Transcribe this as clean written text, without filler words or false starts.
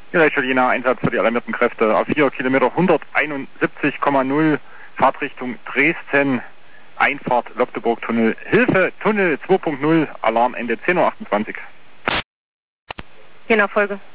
Ja, Jena, Einsatz für die alarmierten Kräfte auf 4 Kilometer 171,0 Fahrtrichtung Dresden, Einfahrt Logdeburg-Tunnel. Hilfe, Tunnel 2.0, Alarm Ende 10:28 Uhr. Jena, Folge.